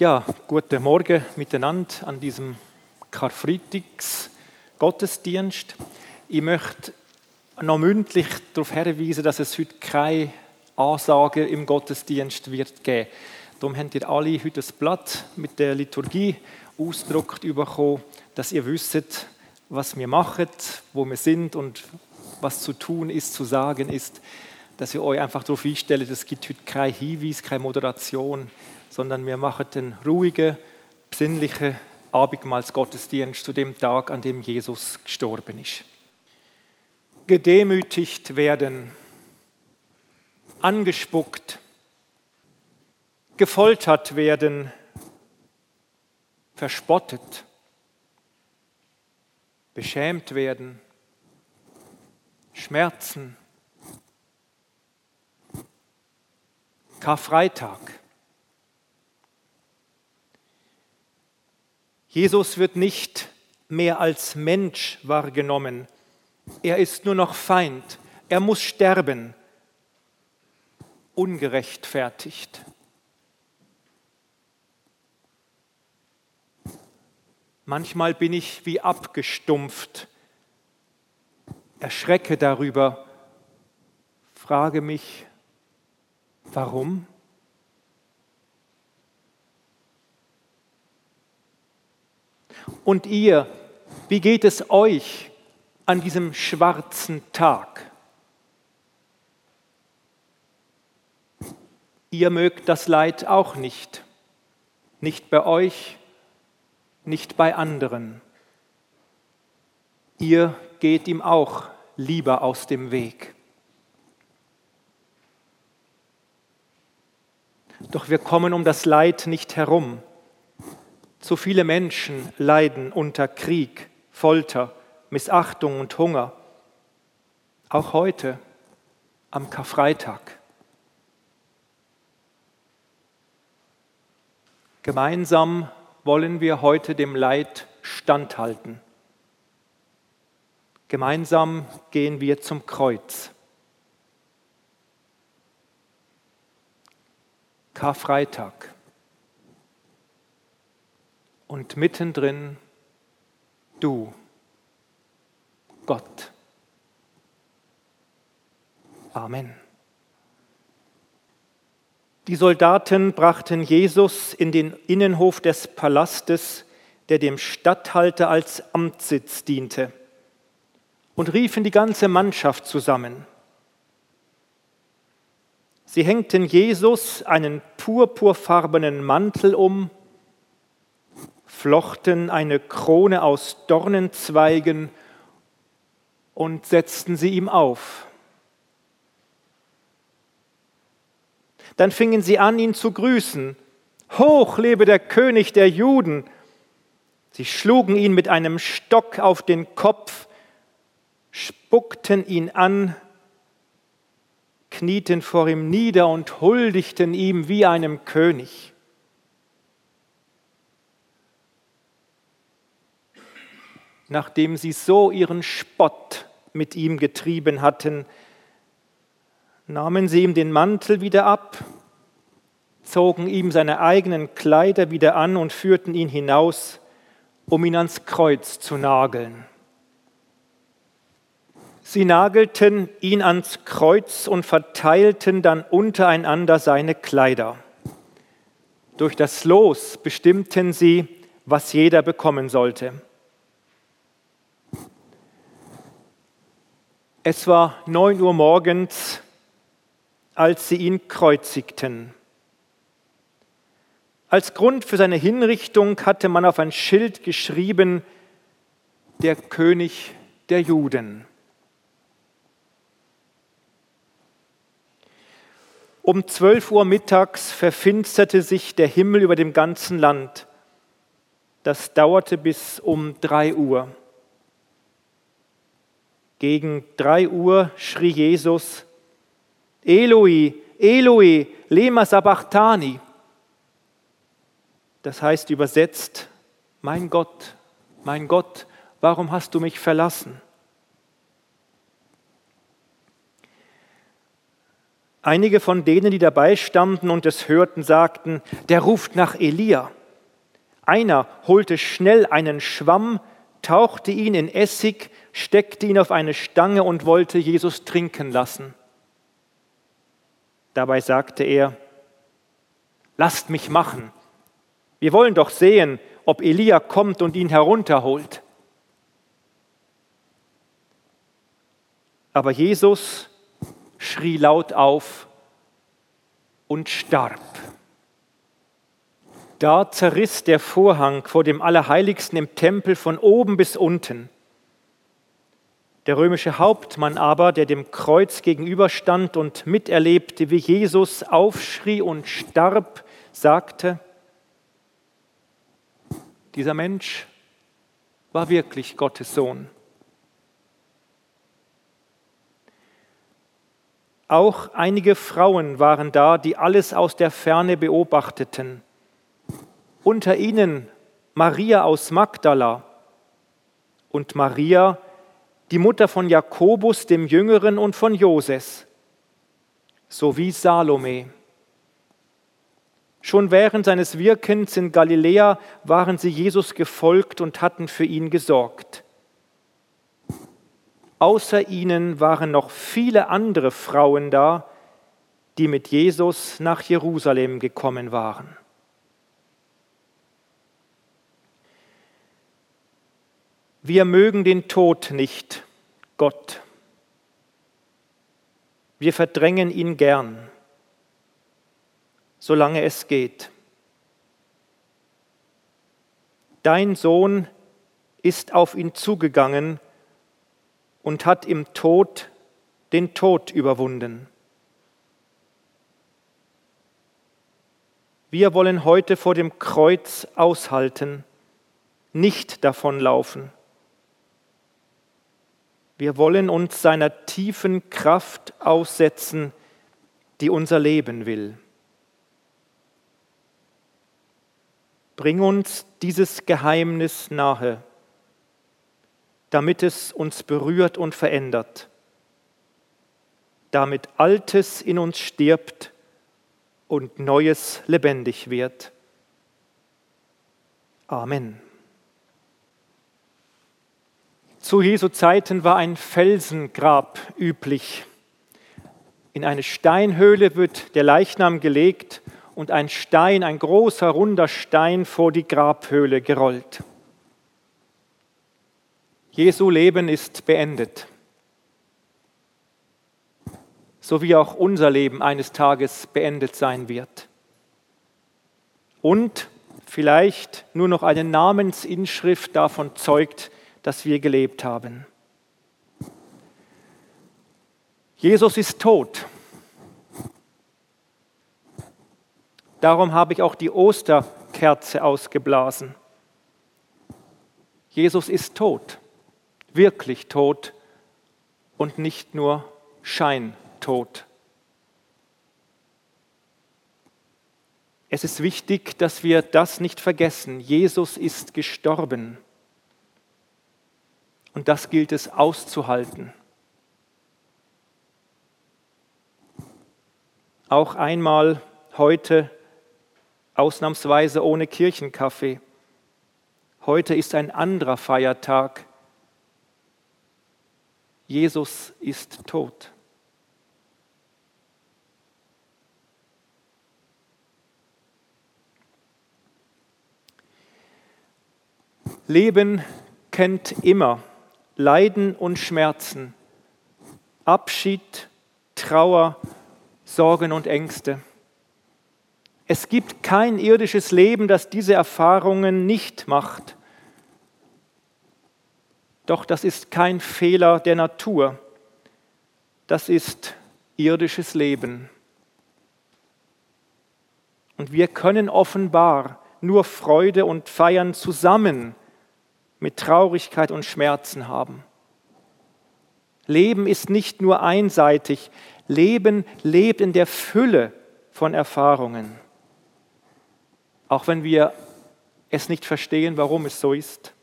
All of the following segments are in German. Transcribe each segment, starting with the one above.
Ja, guten Morgen miteinander an diesem Karfreitags-Gottesdienst. Ich möchte noch mündlich darauf hinweisen, dass es heute keine Ansage im Gottesdienst wird geben. Darum habt ihr alle heute ein Blatt mit der Liturgie ausgedruckt bekommen, dass ihr wisst, was wir machen, wo wir sind und was zu tun ist, zu sagen ist. Dass ihr euch einfach darauf einstellt, es gibt heute keinen Hinweis, keine Moderation, sondern wir machen den ruhigen, besinnlichen Abendmahlsgottesdienst zu dem Tag, an dem Jesus gestorben ist. Gedemütigt werden, angespuckt, gefoltert werden, verspottet, beschämt werden, Schmerzen, Karfreitag. Jesus wird nicht mehr als Mensch wahrgenommen. Er ist nur noch Feind. Er muss sterben. Ungerechtfertigt. Manchmal bin ich wie abgestumpft, erschrecke darüber, frage mich, warum? Und ihr, wie geht es euch an diesem schwarzen Tag? Ihr mögt das Leid auch nicht. Nicht bei euch, nicht bei anderen. Ihr geht ihm auch lieber aus dem Weg. Doch wir kommen um das Leid nicht herum. Zu viele Menschen leiden unter Krieg, Folter, Missachtung und Hunger. Auch heute am Karfreitag. Gemeinsam wollen wir heute dem Leid standhalten. Gemeinsam gehen wir zum Kreuz. Karfreitag. Und mittendrin du, Gott. Amen. Die Soldaten brachten Jesus in den Innenhof des Palastes, der dem Statthalter als Amtssitz diente, und riefen die ganze Mannschaft zusammen. Sie hängten Jesus einen purpurfarbenen Mantel um, flochten eine Krone aus Dornenzweigen und setzten sie ihm auf. Dann fingen sie an, ihn zu grüßen. Hoch lebe der König der Juden! Sie schlugen ihn mit einem Stock auf den Kopf, spuckten ihn an, knieten vor ihm nieder und huldigten ihm wie einem König. Nachdem sie so ihren Spott mit ihm getrieben hatten, nahmen sie ihm den Mantel wieder ab, zogen ihm seine eigenen Kleider wieder an und führten ihn hinaus, um ihn ans Kreuz zu nageln. Sie nagelten ihn ans Kreuz und verteilten dann untereinander seine Kleider. Durch das Los bestimmten sie, was jeder bekommen sollte. Es war 9 Uhr morgens, als sie ihn kreuzigten. Als Grund für seine Hinrichtung hatte man auf ein Schild geschrieben, der König der Juden. Um 12 Uhr mittags verfinsterte sich der Himmel über dem ganzen Land. Das dauerte bis um 3 Uhr. Gegen 3 Uhr schrie Jesus, Eloi, Eloi, lema sabachthani. Das heißt übersetzt, mein Gott, warum hast du mich verlassen? Einige von denen, die dabei standen und es hörten, sagten, der ruft nach Elia. Einer holte schnell einen Schwamm, tauchte ihn in Essig, steckte ihn auf eine Stange und wollte Jesus trinken lassen. Dabei sagte er, lasst mich machen. Wir wollen doch sehen, ob Elia kommt und ihn herunterholt. Aber Jesus schrie laut auf und starb. Da zerriss der Vorhang vor dem Allerheiligsten im Tempel von oben bis unten. Der römische Hauptmann aber, der dem Kreuz gegenüberstand und miterlebte, wie Jesus aufschrie und starb, sagte, dieser Mensch war wirklich Gottes Sohn. Auch einige Frauen waren da, die alles aus der Ferne beobachteten. Unter ihnen Maria aus Magdala und Maria, die Mutter von Jakobus, dem Jüngeren, und von Joses, sowie Salome. Schon während seines Wirkens in Galiläa waren sie Jesus gefolgt und hatten für ihn gesorgt. Außer ihnen waren noch viele andere Frauen da, die mit Jesus nach Jerusalem gekommen waren. Wir mögen den Tod nicht, Gott. Wir verdrängen ihn gern, solange es geht. Dein Sohn ist auf ihn zugegangen und hat im Tod den Tod überwunden. Wir wollen heute vor dem Kreuz aushalten, nicht davonlaufen. Wir wollen uns seiner tiefen Kraft aussetzen, die unser Leben will. Bring uns dieses Geheimnis nahe, damit es uns berührt und verändert, damit Altes in uns stirbt und Neues lebendig wird. Amen. Zu Jesu Zeiten war ein Felsengrab üblich. In eine Steinhöhle wird der Leichnam gelegt und ein Stein, ein großer, runder Stein, vor die Grabhöhle gerollt. Jesu Leben ist beendet, so wie auch unser Leben eines Tages beendet sein wird. Und vielleicht nur noch eine Namensinschrift davon zeugt, dass wir gelebt haben. Jesus ist tot. Darum habe ich auch die Osterkerze ausgeblasen. Jesus ist tot, wirklich tot und nicht nur scheintot. Es ist wichtig, dass wir das nicht vergessen. Jesus ist gestorben. Und das gilt es auszuhalten. Auch einmal heute ausnahmsweise ohne Kirchenkaffee. Heute ist ein anderer Feiertag. Jesus ist tot. Leben kennt immer Leiden und Schmerzen, Abschied, Trauer, Sorgen und Ängste. Es gibt kein irdisches Leben, das diese Erfahrungen nicht macht. Doch das ist kein Fehler der Natur. Das ist irdisches Leben. Und wir können offenbar nur Freude und Feiern zusammen mit Traurigkeit und Schmerzen haben. Leben ist nicht nur einseitig. Leben lebt in der Fülle von Erfahrungen. Auch wenn wir es nicht verstehen, warum es so ist.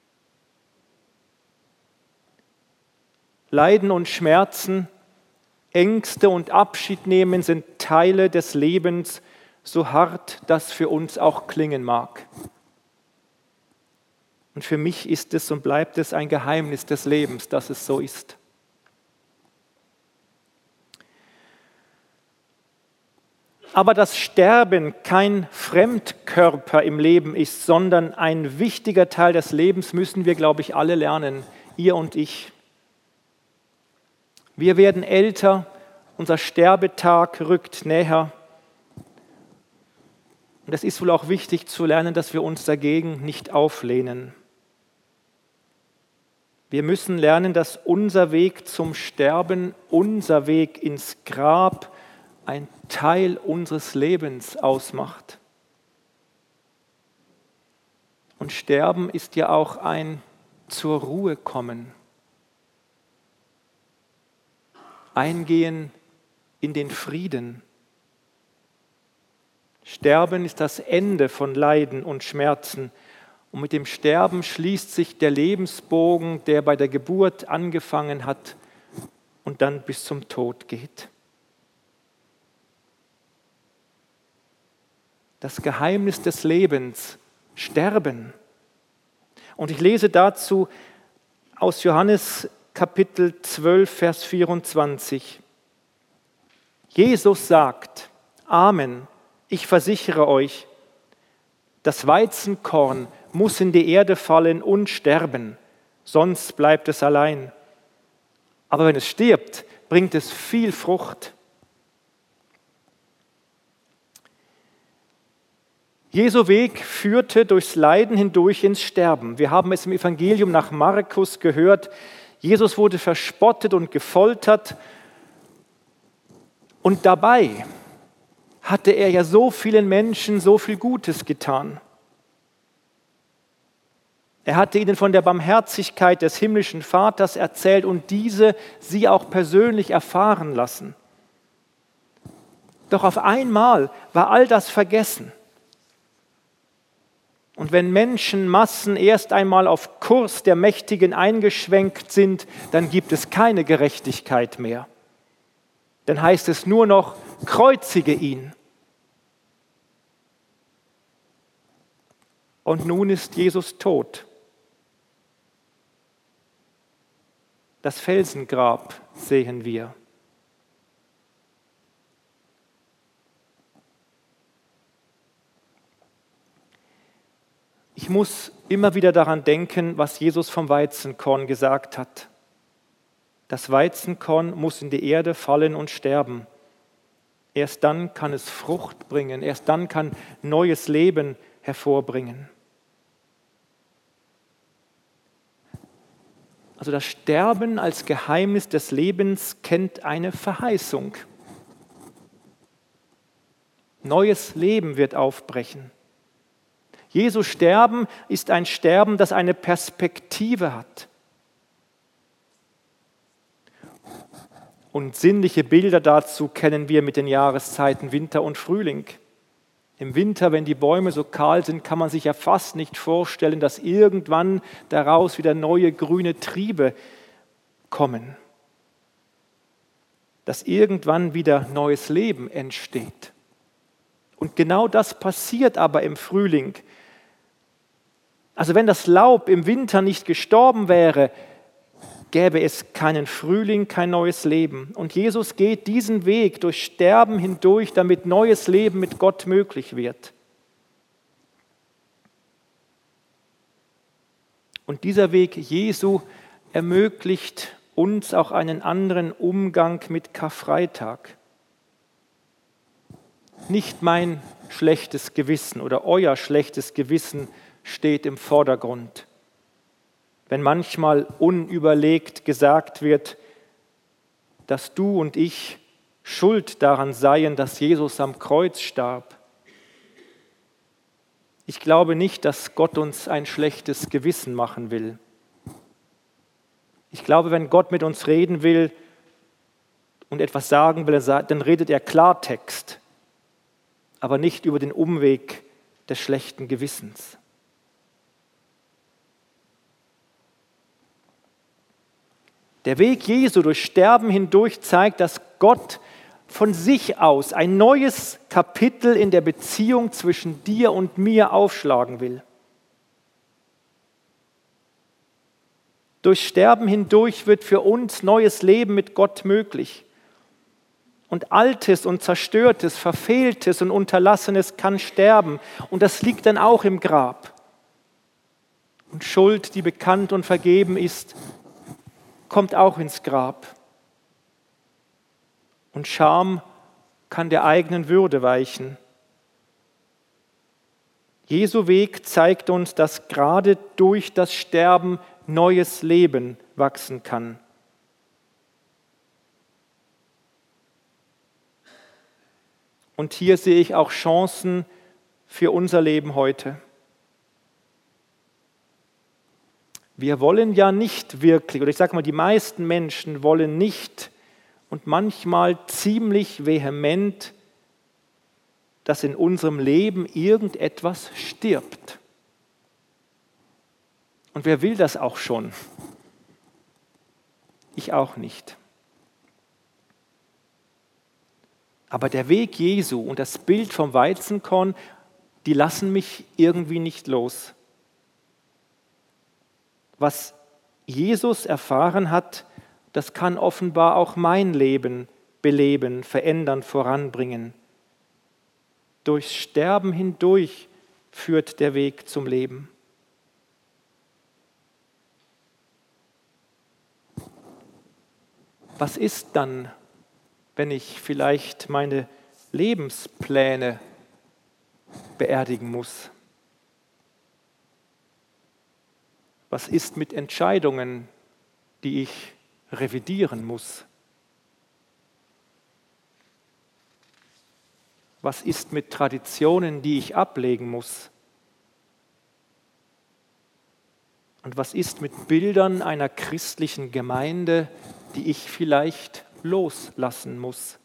Leiden und Schmerzen Ängste und Abschied nehmen sind Teile des Lebens, so hart das für uns auch klingen mag. Und für mich ist es und bleibt es ein Geheimnis des Lebens, dass es so ist. Aber dass Sterben kein Fremdkörper im Leben ist, sondern ein wichtiger Teil des Lebens, müssen wir, glaube ich, alle lernen, ihr und ich. Wir werden älter, unser Sterbetag rückt näher. Und es ist wohl auch wichtig zu lernen, dass wir uns dagegen nicht auflehnen. Wir müssen lernen, dass unser Weg zum Sterben, unser Weg ins Grab ein Teil unseres Lebens ausmacht. Und Sterben ist ja auch ein zur Ruhe kommen. Eingehen in den Frieden. Sterben ist das Ende von Leiden und Schmerzen. Und mit dem Sterben schließt sich der Lebensbogen, der bei der Geburt angefangen hat und dann bis zum Tod geht. Das Geheimnis des Lebens, Sterben. Und ich lese dazu aus Johannes Kapitel 12, Vers 24. Jesus sagt, Amen, ich versichere euch, das Weizenkorn muss in die Erde fallen und sterben, sonst bleibt es allein. Aber wenn es stirbt, bringt es viel Frucht. Jesu Weg führte durchs Leiden hindurch ins Sterben. Wir haben es im Evangelium nach Markus gehört. Jesus wurde verspottet und gefoltert. Und dabei hatte er ja so vielen Menschen so viel Gutes getan. Er hatte ihnen von der Barmherzigkeit des himmlischen Vaters erzählt und diese sie auch persönlich erfahren lassen. Doch auf einmal war all das vergessen. Und wenn Menschenmassen erst einmal auf Kurs der Mächtigen eingeschwenkt sind, dann gibt es keine Gerechtigkeit mehr. Dann heißt es nur noch, kreuzige ihn. Und nun ist Jesus tot. Das Felsengrab sehen wir. Ich muss immer wieder daran denken, was Jesus vom Weizenkorn gesagt hat. Das Weizenkorn muss in die Erde fallen und sterben. Erst dann kann es Frucht bringen, erst dann kann neues Leben hervorbringen. Also das Sterben als Geheimnis des Lebens kennt eine Verheißung. Neues Leben wird aufbrechen. Jesu Sterben ist ein Sterben, das eine Perspektive hat. Und sinnliche Bilder dazu kennen wir mit den Jahreszeiten Winter und Frühling. Im Winter, wenn die Bäume so kahl sind, kann man sich ja fast nicht vorstellen, dass irgendwann daraus wieder neue grüne Triebe kommen. Dass irgendwann wieder neues Leben entsteht. Und genau das passiert aber im Frühling. Also wenn das Laub im Winter nicht gestorben wäre, gäbe es keinen Frühling, kein neues Leben. Und Jesus geht diesen Weg durch Sterben hindurch, damit neues Leben mit Gott möglich wird. Und dieser Weg Jesu ermöglicht uns auch einen anderen Umgang mit Karfreitag. Nicht mein schlechtes Gewissen oder euer schlechtes Gewissen steht im Vordergrund. Wenn manchmal unüberlegt gesagt wird, dass du und ich schuld daran seien, dass Jesus am Kreuz starb. Ich glaube nicht, dass Gott uns ein schlechtes Gewissen machen will. Ich glaube, wenn Gott mit uns reden will und etwas sagen will, dann redet er Klartext, aber nicht über den Umweg des schlechten Gewissens. Der Weg Jesu durch Sterben hindurch zeigt, dass Gott von sich aus ein neues Kapitel in der Beziehung zwischen dir und mir aufschlagen will. Durch Sterben hindurch wird für uns neues Leben mit Gott möglich. Und Altes und Zerstörtes, Verfehltes und Unterlassenes kann sterben. Und das liegt dann auch im Grab. Und Schuld, die bekannt und vergeben ist, kommt auch ins Grab. Und Scham kann der eigenen Würde weichen. Jesu Weg zeigt uns, dass gerade durch das Sterben neues Leben wachsen kann. Und hier sehe ich auch Chancen für unser Leben heute. Wir wollen ja nicht wirklich, oder ich sage mal, die meisten Menschen wollen nicht und manchmal ziemlich vehement, dass in unserem Leben irgendetwas stirbt. Und wer will das auch schon? Ich auch nicht. Aber der Weg Jesu und das Bild vom Weizenkorn, die lassen mich irgendwie nicht los. Was Jesus erfahren hat, das kann offenbar auch mein Leben beleben, verändern, voranbringen. Durchs Sterben hindurch führt der Weg zum Leben. Was ist dann, wenn ich vielleicht meine Lebenspläne beerdigen muss? Was ist mit Entscheidungen, die ich revidieren muss? Was ist mit Traditionen, die ich ablegen muss? Und was ist mit Bildern einer christlichen Gemeinde, die ich vielleicht loslassen muss?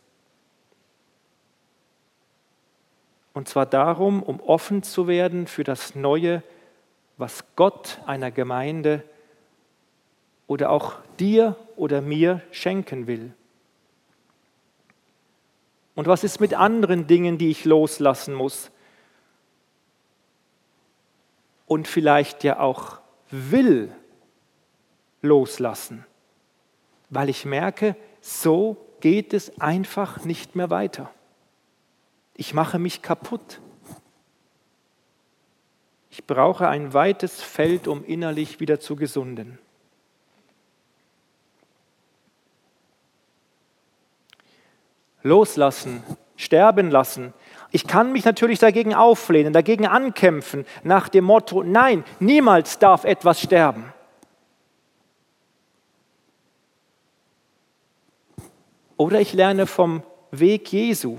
Und zwar darum, um offen zu werden für das Neue, was Gott einer Gemeinde oder auch dir oder mir schenken will. Und was ist mit anderen Dingen, die ich loslassen muss? Und vielleicht ja auch will loslassen, weil ich merke, so geht es einfach nicht mehr weiter. Ich mache mich kaputt. Ich brauche ein weites Feld, um innerlich wieder zu gesunden. Loslassen, sterben lassen. Ich kann mich natürlich dagegen auflehnen, dagegen ankämpfen, nach dem Motto, nein, niemals darf etwas sterben. Oder ich lerne vom Weg Jesu,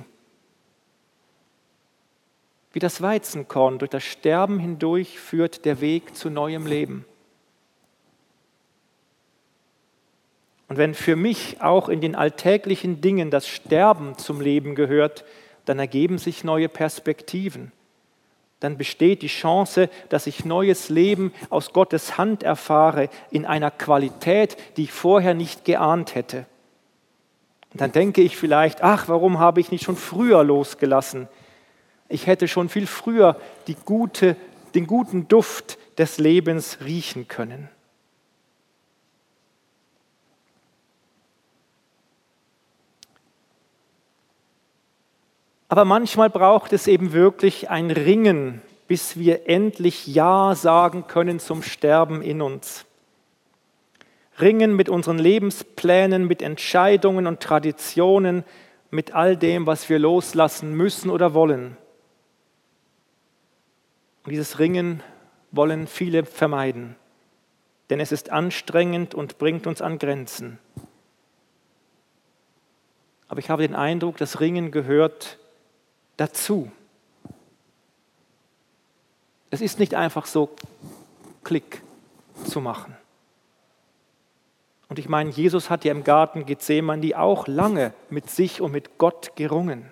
wie das Weizenkorn durch das Sterben hindurch führt der Weg zu neuem Leben. Und wenn für mich auch in den alltäglichen Dingen das Sterben zum Leben gehört, dann ergeben sich neue Perspektiven. Dann besteht die Chance, dass ich neues Leben aus Gottes Hand erfahre in einer Qualität, die ich vorher nicht geahnt hätte. Und dann denke ich vielleicht, ach, warum habe ich nicht schon früher losgelassen? Ich hätte schon viel früher den guten Duft des Lebens riechen können. Aber manchmal braucht es eben wirklich ein Ringen, bis wir endlich Ja sagen können zum Sterben in uns. Ringen mit unseren Lebensplänen, mit Entscheidungen und Traditionen, mit all dem, was wir loslassen müssen oder wollen. Und dieses Ringen wollen viele vermeiden, denn es ist anstrengend und bringt uns an Grenzen. Aber ich habe den Eindruck, das Ringen gehört dazu. Es ist nicht einfach so Klick zu machen. Und ich meine, Jesus hat ja im Garten Gethsemane auch lange mit sich und mit Gott gerungen.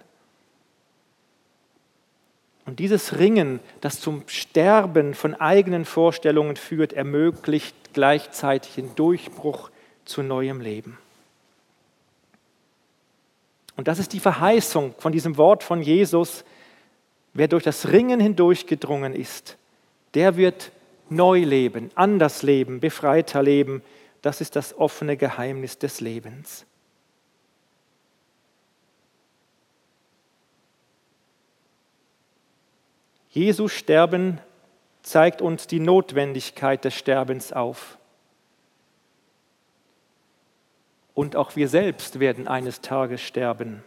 Und dieses Ringen, das zum Sterben von eigenen Vorstellungen führt, ermöglicht gleichzeitig den Durchbruch zu neuem Leben. Und das ist die Verheißung von diesem Wort von Jesus. Wer durch das Ringen hindurchgedrungen ist, der wird neu leben, anders leben, befreiter leben. Das ist das offene Geheimnis des Lebens. Jesu Sterben zeigt uns die Notwendigkeit des Sterbens auf. Und auch wir selbst werden eines Tages sterben.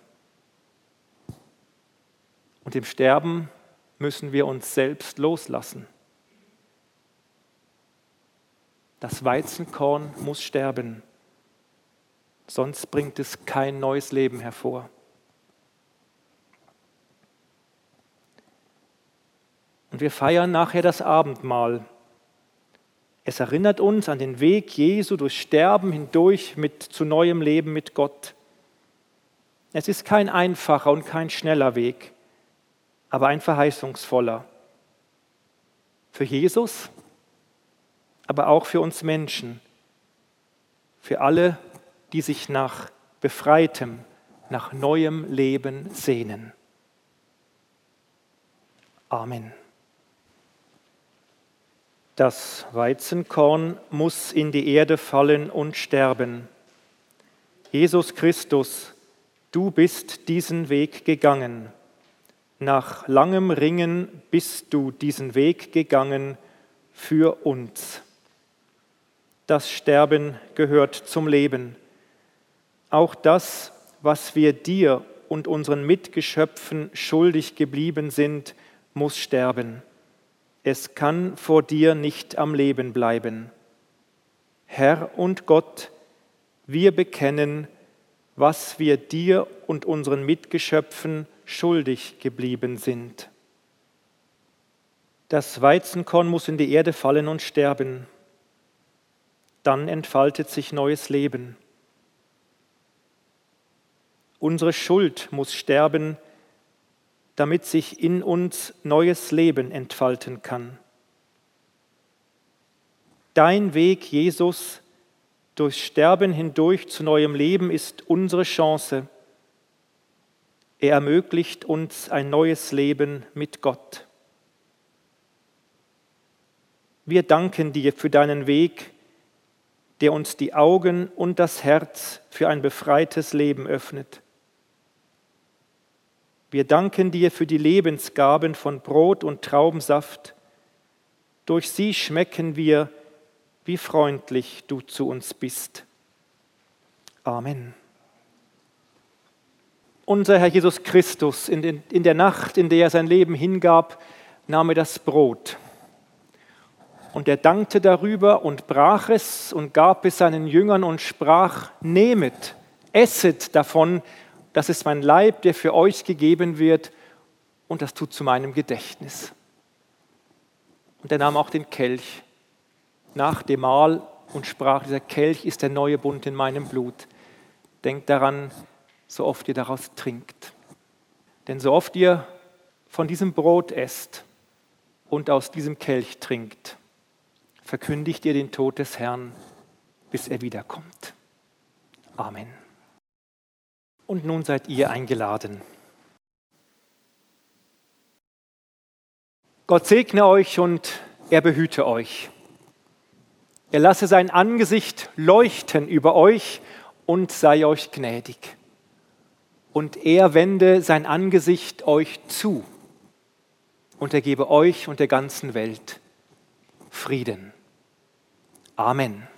Und im Sterben müssen wir uns selbst loslassen. Das Weizenkorn muss sterben, sonst bringt es kein neues Leben hervor. Und wir feiern nachher das Abendmahl. Es erinnert uns an den Weg Jesu durch Sterben hindurch zu neuem Leben mit Gott. Es ist kein einfacher und kein schneller Weg, aber ein verheißungsvoller. Für Jesus, aber auch für uns Menschen. Für alle, die sich nach befreitem, nach neuem Leben sehnen. Amen. Das Weizenkorn muss in die Erde fallen und sterben. Jesus Christus, du bist diesen Weg gegangen. Nach langem Ringen bist du diesen Weg gegangen für uns. Das Sterben gehört zum Leben. Auch das, was wir dir und unseren Mitgeschöpfen schuldig geblieben sind, muss sterben. Es kann vor dir nicht am Leben bleiben. Herr und Gott, wir bekennen, was wir dir und unseren Mitgeschöpfen schuldig geblieben sind. Das Weizenkorn muss in die Erde fallen und sterben. Dann entfaltet sich neues Leben. Unsere Schuld muss sterben, damit sich in uns neues Leben entfalten kann. Dein Weg, Jesus, durchs Sterben hindurch zu neuem Leben ist unsere Chance. Er ermöglicht uns ein neues Leben mit Gott. Wir danken dir für deinen Weg, der uns die Augen und das Herz für ein befreites Leben öffnet. Wir danken dir für die Lebensgaben von Brot und Traubensaft. Durch sie schmecken wir, wie freundlich du zu uns bist. Amen. Unser Herr Jesus Christus, in der Nacht, in der er sein Leben hingab, nahm er das Brot. Und er dankte darüber und brach es und gab es seinen Jüngern und sprach: Nehmet, esset davon, das ist mein Leib, der für euch gegeben wird, und das tut zu meinem Gedächtnis. Und er nahm auch den Kelch nach dem Mahl und sprach: Dieser Kelch ist der neue Bund in meinem Blut. Denkt daran, so oft ihr daraus trinkt. Denn so oft ihr von diesem Brot esst und aus diesem Kelch trinkt, verkündigt ihr den Tod des Herrn, bis er wiederkommt. Amen. Und nun seid ihr eingeladen. Gott segne euch und er behüte euch. Er lasse sein Angesicht leuchten über euch und sei euch gnädig. Und er wende sein Angesicht euch zu und er gebe euch und der ganzen Welt Frieden. Amen.